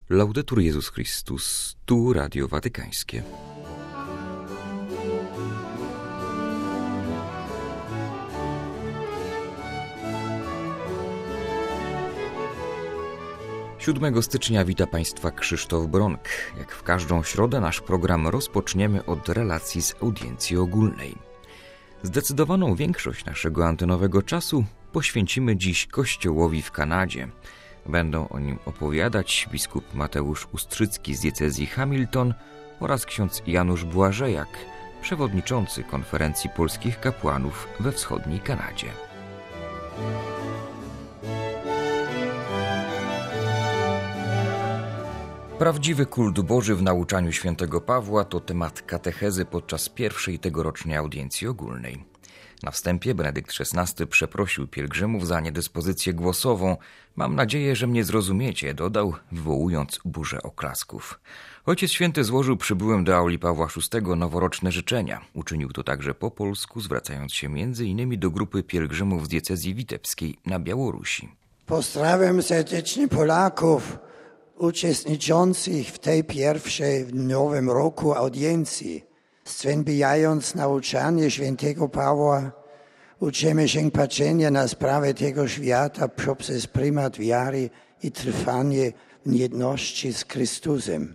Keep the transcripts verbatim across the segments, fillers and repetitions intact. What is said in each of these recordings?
Laudetur Jezus Chrystus, tu Radio Watykańskie. siódmego stycznia wita Państwa Krzysztof Bronk. Jak w każdą środę nasz program rozpoczniemy od relacji z audiencji ogólnej. Zdecydowaną większość naszego antenowego czasu poświęcimy dziś Kościołowi w Kanadzie. Będą o nim opowiadać biskup Mateusz Ustrzycki z diecezji Hamilton oraz ksiądz Janusz Błażejak, przewodniczący Konferencji Polskich Kapłanów we wschodniej Kanadzie. Prawdziwy kult Boży w nauczaniu świętego Pawła to temat katechezy podczas pierwszej tegorocznej audiencji ogólnej. Na wstępie Benedykt szesnasty przeprosił pielgrzymów za niedyspozycję głosową. Mam nadzieję, że mnie zrozumiecie, dodał, wywołując burzę oklasków. Ojciec Święty złożył przybyłym do auli Pawła szóstego noworoczne życzenia. Uczynił to także po polsku, zwracając się między innymi do grupy pielgrzymów z diecezji witebskiej na Białorusi. Pozdrawiam serdecznie Polaków uczestniczących w tej pierwszej w nowym roku audiencji. Zwiębiając nauczanie świętego Pawła, uczymy się patrzenia na sprawę tego świata poprzez prymat wiary i trwanie w jedności z Chrystusem.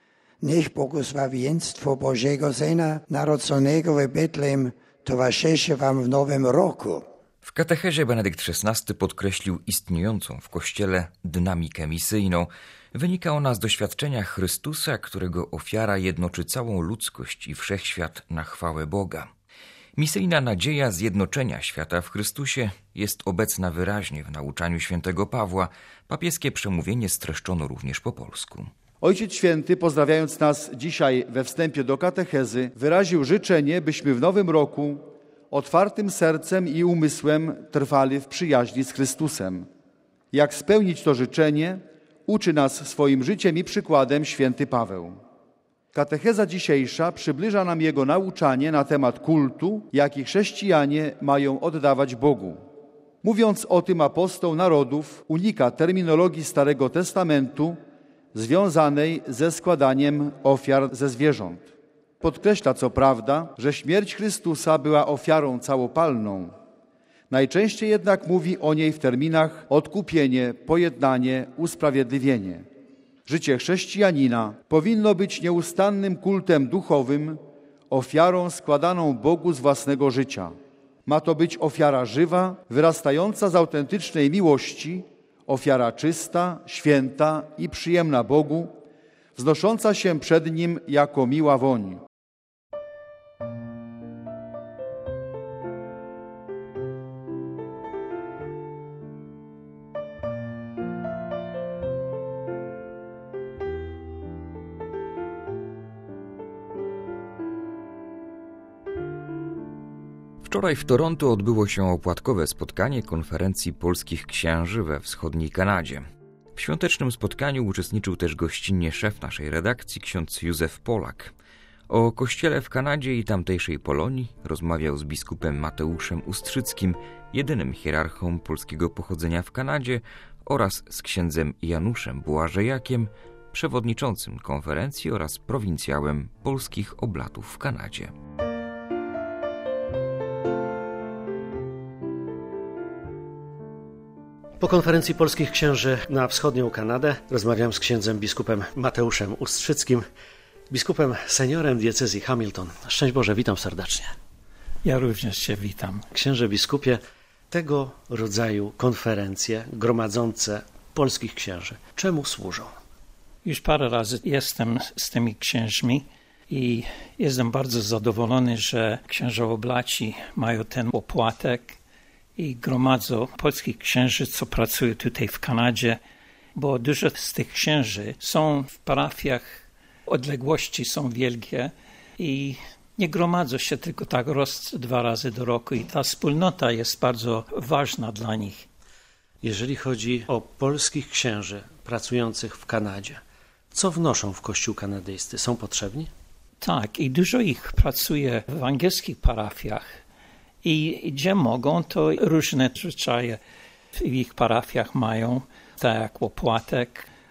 Niech błogosławieństwo Bożego Syna narodzonego w Betlejem towarzyszy wam w nowym roku. W katechezie Benedykt szesnasty podkreślił istniejącą w Kościele dynamikę misyjną. Wynika ona z doświadczenia Chrystusa, którego ofiara jednoczy całą ludzkość i wszechświat na chwałę Boga. Misyjna nadzieja zjednoczenia świata w Chrystusie jest obecna wyraźnie w nauczaniu świętego Pawła. Papieskie przemówienie streszczono również po polsku. Ojciec Święty, pozdrawiając nas dzisiaj we wstępie do katechezy, wyraził życzenie, byśmy w nowym roku otwartym sercem i umysłem trwali w przyjaźni z Chrystusem. Jak spełnić to życzenie, uczy nas swoim życiem i przykładem święty Paweł. Katecheza dzisiejsza przybliża nam jego nauczanie na temat kultu, jaki chrześcijanie mają oddawać Bogu. Mówiąc o tym, apostoł narodów unika terminologii Starego Testamentu związanej ze składaniem ofiar ze zwierząt. Podkreśla co prawda, że śmierć Chrystusa była ofiarą całopalną. Najczęściej jednak mówi o niej w terminach odkupienie, pojednanie, usprawiedliwienie. Życie chrześcijanina powinno być nieustannym kultem duchowym, ofiarą składaną Bogu z własnego życia. Ma to być ofiara żywa, wyrastająca z autentycznej miłości, ofiara czysta, święta i przyjemna Bogu, wznosząca się przed Nim jako miła woń. Wczoraj w Toronto odbyło się opłatkowe spotkanie Konferencji Polskich Księży we wschodniej Kanadzie. W świątecznym spotkaniu uczestniczył też gościnnie szef naszej redakcji, ksiądz Józef Polak. O Kościele w Kanadzie i tamtejszej Polonii rozmawiał z biskupem Mateuszem Ustrzyckim, jedynym hierarchą polskiego pochodzenia w Kanadzie, oraz z księdzem Januszem Błażejakiem, przewodniczącym konferencji oraz prowincjałem polskich oblatów w Kanadzie. Po konferencji polskich księży na wschodnią Kanadę rozmawiam z księdzem biskupem Mateuszem Ustrzyckim, biskupem seniorem diecezji Hamilton. Szczęść Boże, witam serdecznie. Ja również Cię witam. Księże biskupie, tego rodzaju konferencje gromadzące polskich księży, czemu służą? Już parę razy jestem z tymi księżmi i jestem bardzo zadowolony, że księża oblaci mają ten opłatek i gromadzą polskich księży, co pracują tutaj w Kanadzie, bo dużo z tych księży są w parafiach, odległości są wielkie i nie gromadzą się tylko tak raz, dwa razy do roku i ta wspólnota jest bardzo ważna dla nich. Jeżeli chodzi o polskich księży pracujących w Kanadzie, co wnoszą w Kościół kanadyjscy? Są potrzebni? Tak, i dużo ich pracuje w angielskich parafiach i gdzie mogą, to różne zwyczaje w ich parafiach mają, tak jak opłatek,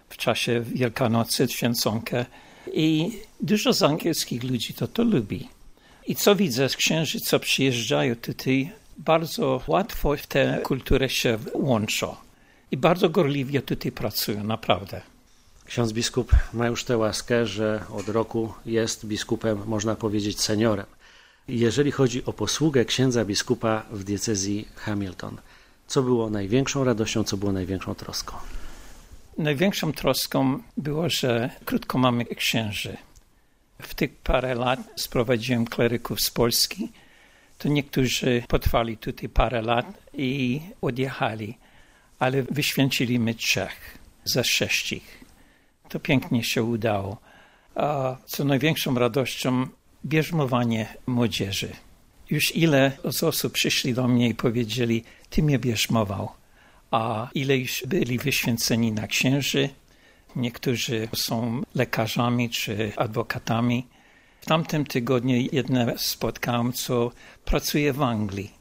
w czasie Wielkanocy, święconkę. I dużo z angielskich ludzi to to lubi. I co widzę z księży, co przyjeżdżają tutaj, bardzo łatwo w tę kulturę się łączą. I bardzo gorliwie tutaj pracują, naprawdę. Ksiądz biskup ma już tę łaskę, że od roku jest biskupem, można powiedzieć, seniorem. Jeżeli chodzi o posługę księdza biskupa w diecezji Hamilton, co było największą radością, co było największą troską? Największą troską było, że krótko mamy księży. W tych parę lat sprowadziłem kleryków z Polski, to niektórzy potrwali tutaj parę lat i odjechali, ale wyświęciliśmy trzech ze sześciu. To pięknie się udało. A co największą radością bierzmowanie młodzieży. Już ile z osób przyszli do mnie i powiedzieli, ty mnie bierzmował. A ile już byli wyświęceni na księży. Niektórzy są lekarzami czy adwokatami. W tamtym tygodniu jedne spotkałem, co pracuje w Anglii.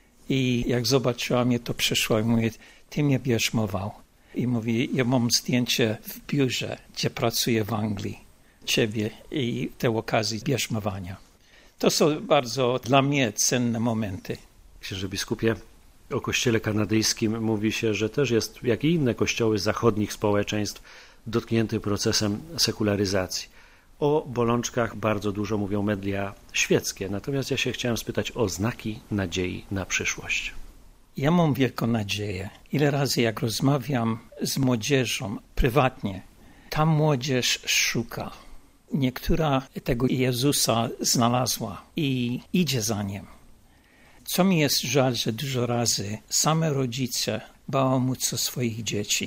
I jak zobaczyła mnie, to przyszła i mówi, ty mnie bierzmował. I mówi, ja mam zdjęcie w biurze, gdzie pracuję w Anglii, ciebie i te okazji bierzmowania. To są bardzo dla mnie cenne momenty. Księże biskupie, o kościele kanadyjskim mówi się, że też jest, jak i inne kościoły zachodnich społeczeństw, dotknięty procesem sekularyzacji. O bolączkach bardzo dużo mówią media świeckie, natomiast ja się chciałem spytać o znaki nadziei na przyszłość. Ja mam wielką nadzieję. Ile razy jak rozmawiam z młodzieżą prywatnie, ta młodzież szuka. Niektóra tego Jezusa znalazła i idzie za Nim. Co mi jest żal, że dużo razy same rodzice bałamucą swoich dzieci,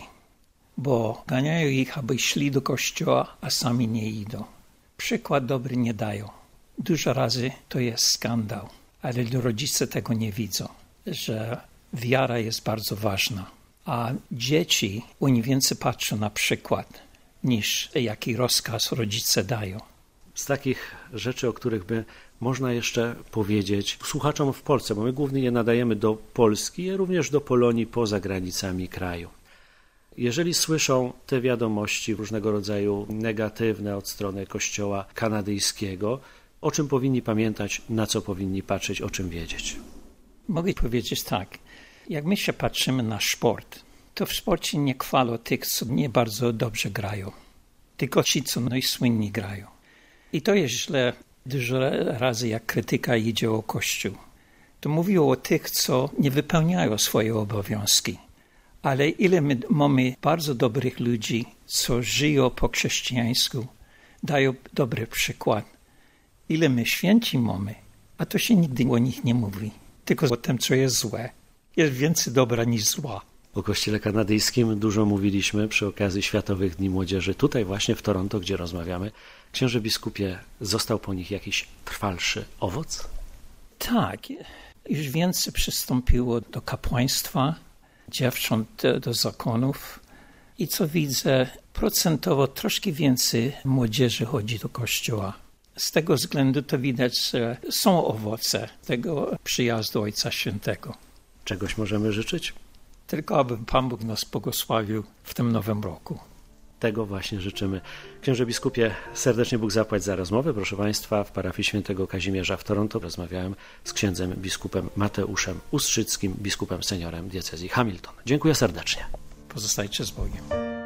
bo ganiają ich, aby szli do kościoła, a sami nie idą. Przykład dobry nie dają. Dużo razy to jest skandal, ale rodzice tego nie widzą, że wiara jest bardzo ważna, a dzieci oni więcej patrzą na przykład, niż jaki rozkaz rodzice dają. Z takich rzeczy, o których by można jeszcze powiedzieć słuchaczom w Polsce, bo my głównie je nadajemy do Polski, a również do Polonii poza granicami kraju. Jeżeli słyszą te wiadomości różnego rodzaju negatywne od strony kościoła kanadyjskiego, o czym powinni pamiętać, na co powinni patrzeć, o czym wiedzieć? Mogę powiedzieć tak, jak my się patrzymy na sport, to w sporcie nie chwalą tych, co nie bardzo dobrze grają, tylko ci, co najsłynniej grają. I to jest źle dużo razy, jak krytyka idzie o Kościół. To mówią o tych, co nie wypełniają swoje obowiązki. Ale ile my mamy bardzo dobrych ludzi, co żyją po chrześcijańsku, dają dobry przykład. Ile my święci mamy, a to się nigdy o nich nie mówi, tylko o tym, co jest złe. Jest więcej dobra niż zła. O Kościele kanadyjskim dużo mówiliśmy przy okazji Światowych Dni Młodzieży, tutaj właśnie w Toronto, gdzie rozmawiamy. Księże biskupie, został po nich jakiś trwalszy owoc? Tak, już więcej przystąpiło do kapłaństwa, dziewcząt do zakonów i co widzę, procentowo troszkę więcej młodzieży chodzi do kościoła. Z tego względu to widać, że są owoce tego przyjazdu Ojca Świętego. Czegoś możemy życzyć? Tylko aby Pan Bóg nas błogosławił w tym nowym roku. Tego właśnie życzymy. Księże biskupie, serdecznie Bóg zapłać za rozmowę. Proszę Państwa, w parafii świętego Kazimierza w Toronto rozmawiałem z księdzem biskupem Mateuszem Ustrzyckim, biskupem seniorem diecezji Hamilton. Dziękuję serdecznie. Pozostajcie z Bogiem.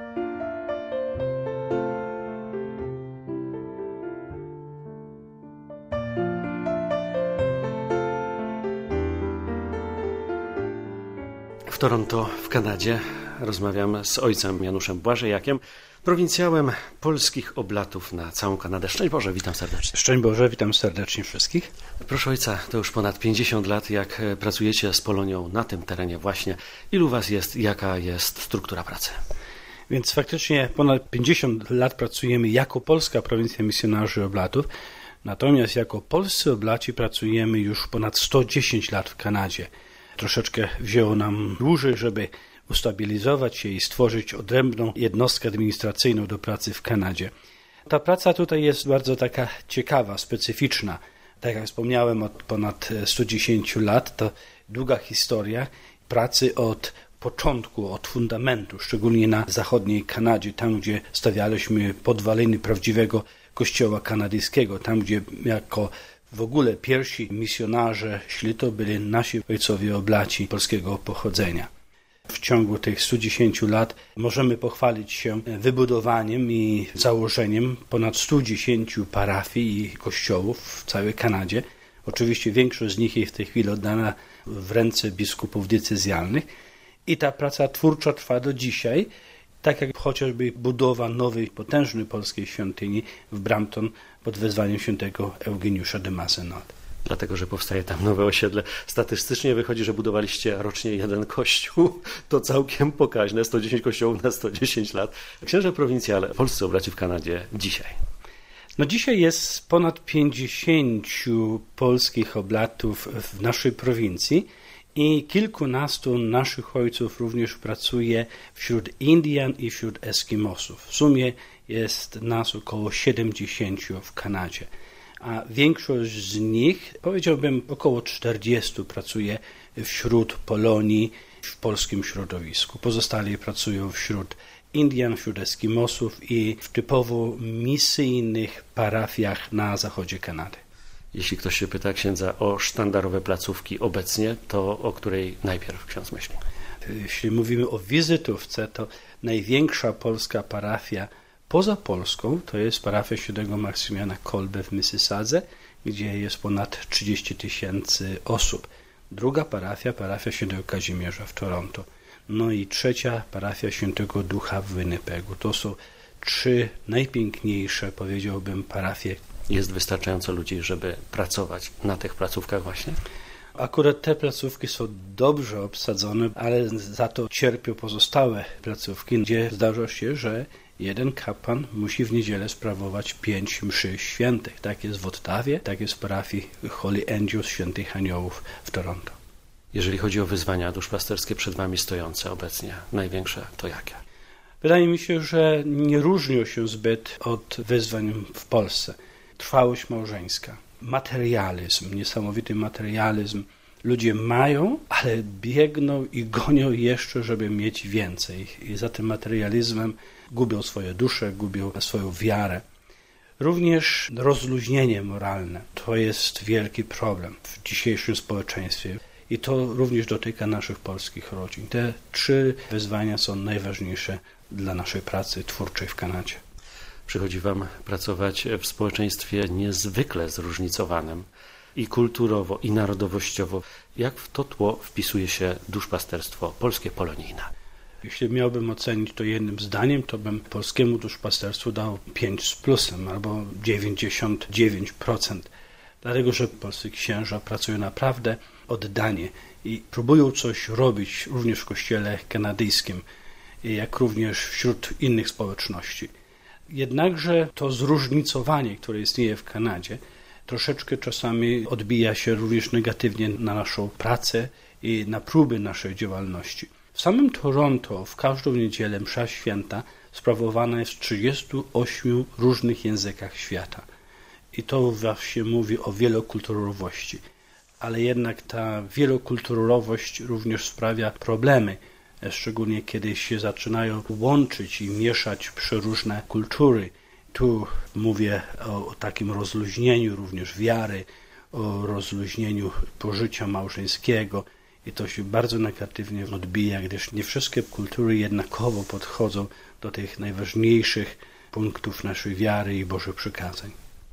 W Toronto, w Kanadzie, rozmawiam z ojcem Januszem Błażejakiem, prowincjałem polskich oblatów na całą Kanadę. Szczęść Boże, witam serdecznie. Szczęść Boże, witam serdecznie wszystkich. Proszę ojca, to już ponad pięćdziesiąt lat, jak pracujecie z Polonią na tym terenie właśnie. Ilu was jest, jaka jest struktura pracy? Więc faktycznie ponad pięćdziesiąt lat pracujemy jako Polska Prowincja Misjonarzy Oblatów, natomiast jako polscy oblaci pracujemy już ponad sto dziesięć lat w Kanadzie. Troszeczkę wzięło nam dłużej, żeby ustabilizować się i stworzyć odrębną jednostkę administracyjną do pracy w Kanadzie. Ta praca tutaj jest bardzo taka ciekawa, specyficzna. Tak jak wspomniałem, od ponad stu dziesięciu lat to długa historia pracy od początku, od fundamentu, szczególnie na zachodniej Kanadzie, tam gdzie stawialiśmy podwaliny prawdziwego kościoła kanadyjskiego, tam gdzie jako w ogóle pierwsi misjonarze szli, to byli nasi ojcowie oblaci polskiego pochodzenia. W ciągu tych stu dziesięciu lat możemy pochwalić się wybudowaniem i założeniem ponad stu dziesięciu parafii i kościołów w całej Kanadzie. Oczywiście większość z nich jest w tej chwili oddana w ręce biskupów decyzjalnych i ta praca twórcza trwa do dzisiaj, tak jak chociażby budowa nowej, potężnej polskiej świątyni w Brampton pod wezwaniem świętego Eugeniusza de Mazenot. Dlatego, że powstaje tam nowe osiedle. Statystycznie wychodzi, że budowaliście rocznie jeden kościół. To całkiem pokaźne. sto dziesięć kościołów na sto dziesięć lat. Księże prowincjale, polscy oblaci w Kanadzie dzisiaj. No dzisiaj jest ponad pięćdziesięciu polskich oblatów w naszej prowincji i kilkunastu naszych ojców również pracuje wśród Indian i wśród Eskimosów. W sumie jest nas około siedemdziesięciu w Kanadzie. A większość z nich, powiedziałbym około czterdziestu, pracuje wśród Polonii w polskim środowisku. Pozostali pracują wśród Indian, wśród Eskimosów i w typowo misyjnych parafiach na zachodzie Kanady. Jeśli ktoś się pyta księdza o sztandarowe placówki obecnie, to o której najpierw ksiądz myśli? Jeśli mówimy o wizytówce, to największa polska parafia poza Polską to jest parafia świętego Maksymiliana Kolbe w Mississadze, gdzie jest ponad trzydzieści tysięcy osób. Druga parafia, parafia świętego Kazimierza w Toronto. No i trzecia parafia świętego Ducha w Winnipegu. To są trzy najpiękniejsze, powiedziałbym, parafie. Jest wystarczająco ludzi, żeby pracować na tych placówkach właśnie? Akurat te placówki są dobrze obsadzone, ale za to cierpią pozostałe placówki, gdzie zdarza się, że jeden kapłan musi w niedzielę sprawować pięć mszy świętych. Tak jest w Ottawie, tak jest w parafii Holy Angels Świętych Aniołów w Toronto. Jeżeli chodzi o wyzwania duszpasterskie przed wami stojące obecnie, największe to jakie? Wydaje mi się, że nie różnią się zbyt od wyzwań w Polsce. Trwałość małżeńska, materializm, niesamowity materializm. Ludzie mają, ale biegną i gonią jeszcze, żeby mieć więcej. I za tym materializmem gubią swoje dusze, gubią swoją wiarę. Również rozluźnienie moralne to jest wielki problem w dzisiejszym społeczeństwie. I to również dotyka naszych polskich rodzin. Te trzy wyzwania są najważniejsze dla naszej pracy twórczej w Kanadzie. Przychodzi wam pracować w społeczeństwie niezwykle zróżnicowanym i kulturowo, i narodowościowo. Jak w to tło wpisuje się duszpasterstwo polskie polonijne? Jeśli miałbym ocenić to jednym zdaniem, to bym polskiemu duszpasterstwu dał pięć z plusem albo dziewięćdziesiąt dziewięć procent. Dlatego, że polscy księża pracują naprawdę oddanie i próbują coś robić również w kościele kanadyjskim, jak również wśród innych społeczności. Jednakże to zróżnicowanie, które istnieje w Kanadzie, troszeczkę czasami odbija się również negatywnie na naszą pracę i na próby naszej działalności. W samym Toronto w każdą niedzielę msza święta sprawowana jest w trzydziestu ośmiu różnych językach świata. I to właśnie mówi o wielokulturowości. Ale jednak ta wielokulturowość również sprawia problemy, szczególnie kiedy się zaczynają łączyć i mieszać przeróżne kultury. Tu mówię o, o takim rozluźnieniu również wiary, o rozluźnieniu pożycia małżeńskiego i to się bardzo negatywnie odbija, gdyż nie wszystkie kultury jednakowo podchodzą do tych najważniejszych punktów naszej wiary i Bożych przykazań.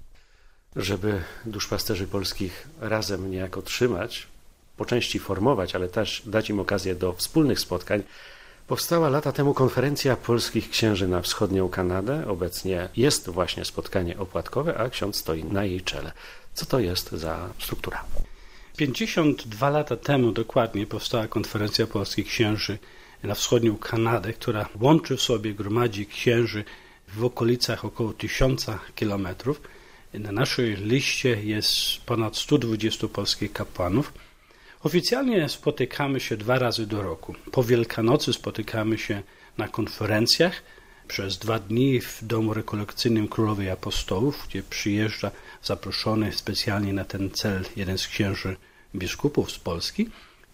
Żeby duszpasterzy polskich razem niejako trzymać, po części formować, ale też dać im okazję do wspólnych spotkań, powstała lata temu konferencja polskich księży na wschodnią Kanadę. Obecnie jest właśnie spotkanie opłatkowe, a ksiądz stoi na jej czele. Co to jest za struktura? pięćdziesiąt dwa lata temu dokładnie powstała konferencja polskich księży na wschodnią Kanadę, która łączy w sobie, gromadzi księży w okolicach około tysiąca kilometrów. Na naszej liście jest ponad stu dwudziestu polskich kapłanów. Oficjalnie spotykamy się dwa razy do roku. Po Wielkanocy spotykamy się na konferencjach przez dwa dni w Domu Rekolekcyjnym Królowej Apostołów, gdzie przyjeżdża zaproszony specjalnie na ten cel jeden z księży biskupów z Polski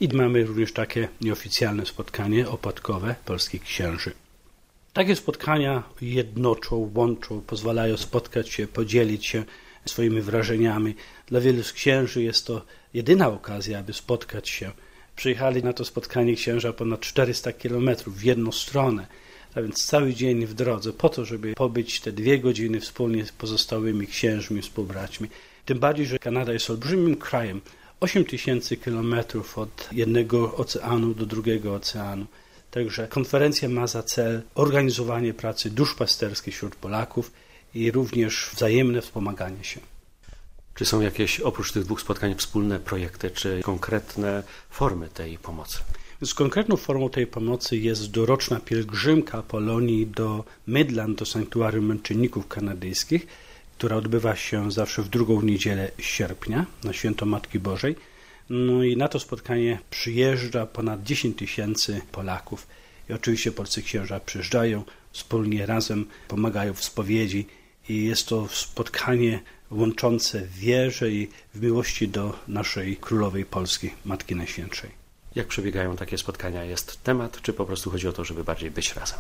I mamy również takie nieoficjalne spotkanie opłatkowe polskich księży. Takie spotkania jednoczą, łączą, pozwalają spotkać się, podzielić się swoimi wrażeniami. Dla wielu z księży jest to jedyna okazja, aby spotkać się. Przyjechali na to spotkanie księża ponad czterysta kilometrów w jedną stronę, a więc cały dzień w drodze, po to, żeby pobyć te dwie godziny wspólnie z pozostałymi księżmi, współbraćmi. Tym bardziej, że Kanada jest olbrzymim krajem, osiem tysięcy kilometrów od jednego oceanu do drugiego oceanu. Także konferencja ma za cel organizowanie pracy duszpasterskiej wśród Polaków i również wzajemne wspomaganie się. Czy są jakieś, oprócz tych dwóch spotkań, wspólne projekty, czy konkretne formy tej pomocy? Z konkretną formą tej pomocy jest doroczna pielgrzymka Polonii do Midland, do sanktuarium męczenników kanadyjskich, która odbywa się zawsze w drugą niedzielę sierpnia, na święto Matki Bożej. No i na to spotkanie przyjeżdża ponad dziesięć tysięcy Polaków. I oczywiście polscy księża przyjeżdżają, wspólnie razem pomagają w spowiedzi i jest to spotkanie łączące w wierze i w miłości do naszej Królowej Polski, Matki Najświętszej. Jak przebiegają takie spotkania? Jest temat, czy po prostu chodzi o to, żeby bardziej być razem?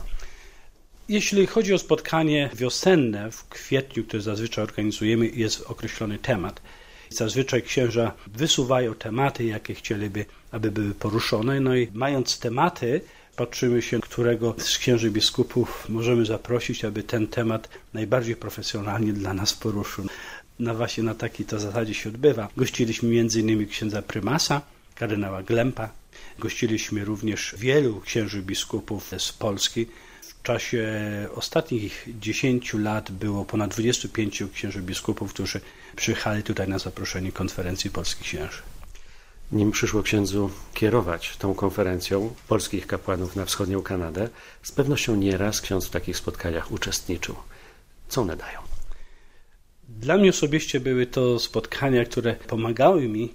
Jeśli chodzi o spotkanie wiosenne w kwietniu, które zazwyczaj organizujemy, jest określony temat. Zazwyczaj księża wysuwają tematy, jakie chcieliby, aby były poruszone. No i mając tematy, patrzymy się, którego z księży biskupów możemy zaprosić, aby ten temat najbardziej profesjonalnie dla nas poruszył. No właśnie na takiej to zasadzie się odbywa. Gościliśmy między innymi księdza prymasa, kardynała Glempa. Gościliśmy również wielu księży biskupów z Polski. W czasie ostatnich dziesięciu lat było ponad dwudziestu pięciu księży biskupów, którzy przyjechali tutaj na zaproszenie konferencji polskich księży. Nim przyszło księdzu kierować tą konferencją polskich kapłanów na wschodnią Kanadę, z pewnością nieraz ksiądz w takich spotkaniach uczestniczył. Co one dają? Dla mnie osobiście były to spotkania, które pomagały mi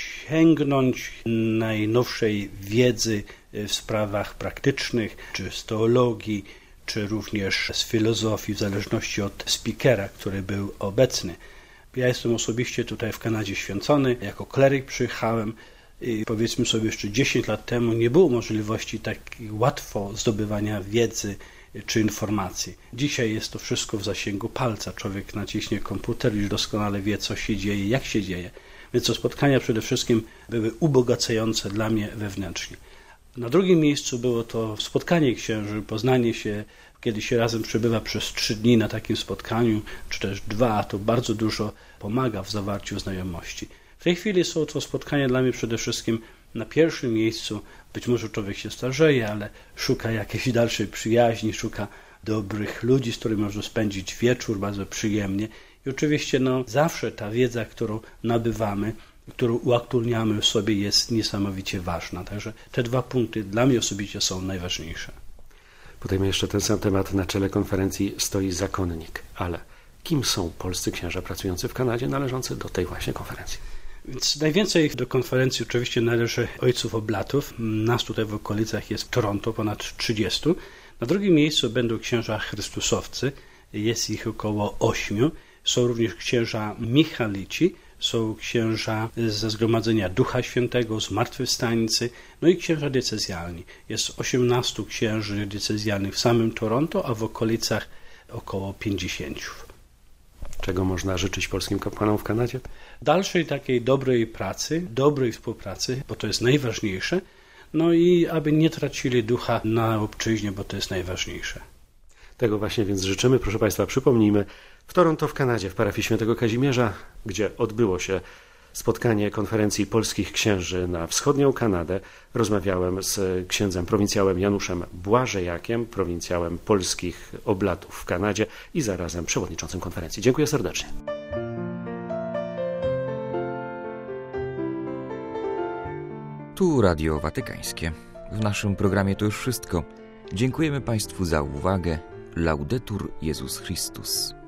zasięgnąć najnowszej wiedzy w sprawach praktycznych, czy z teologii, czy również z filozofii, w zależności od speakera, który był obecny. Ja jestem osobiście tutaj w Kanadzie święcony, jako kleryk przyjechałem i powiedzmy sobie jeszcze dziesięć lat temu nie było możliwości tak łatwo zdobywania wiedzy czy informacji. Dzisiaj jest to wszystko w zasięgu palca. Człowiek naciśnie komputer i już doskonale wie, co się dzieje, jak się dzieje. Więc te spotkania przede wszystkim były ubogacające dla mnie wewnętrznie. Na drugim miejscu było to spotkanie księży, poznanie się, kiedy się razem przebywa przez trzy dni na takim spotkaniu, czy też dwa, to bardzo dużo pomaga w zawarciu znajomości. W tej chwili są to spotkania dla mnie przede wszystkim na pierwszym miejscu. Być może człowiek się starzeje, ale szuka jakiejś dalszej przyjaźni, szuka dobrych ludzi, z którymi może spędzić wieczór bardzo przyjemnie. I oczywiście no, zawsze ta wiedza, którą nabywamy, którą uaktualniamy w sobie, jest niesamowicie ważna. Także te dwa punkty dla mnie osobiście są najważniejsze. Podejmę jeszcze ten sam temat. Na czele konferencji stoi zakonnik. Ale kim są polscy księża pracujący w Kanadzie, należący do tej właśnie konferencji? Więc najwięcej do konferencji oczywiście należy ojców oblatów. Nas tutaj w okolicach jest Toronto, ponad trzydziestu. Na drugim miejscu będą księża chrystusowcy. Jest ich około ośmiu. Są również księża michalici. Są księża ze Zgromadzenia Ducha Świętego, Zmartwychwstańcy, no i księża diecezjalni. Jest osiemnastu księży diecezjalnych w samym Toronto, a w okolicach około pięćdziesięciu. Czego można życzyć polskim kapłanom w Kanadzie? Dalszej takiej dobrej pracy, dobrej współpracy, bo to jest najważniejsze, no i aby nie tracili ducha na obczyźnie, bo to jest najważniejsze. Tego właśnie więc życzymy. Proszę Państwa, przypomnijmy, w Toronto w Kanadzie, w parafii Świętego Kazimierza, gdzie odbyło się spotkanie konferencji polskich księży na wschodnią Kanadę, rozmawiałem z księdzem prowincjałem Januszem Błażejakiem, prowincjałem polskich oblatów w Kanadzie i zarazem przewodniczącym konferencji. Dziękuję serdecznie. Tu Radio Watykańskie. W naszym programie to już wszystko. Dziękujemy Państwu za uwagę. Laudetur Jezus Chrystus.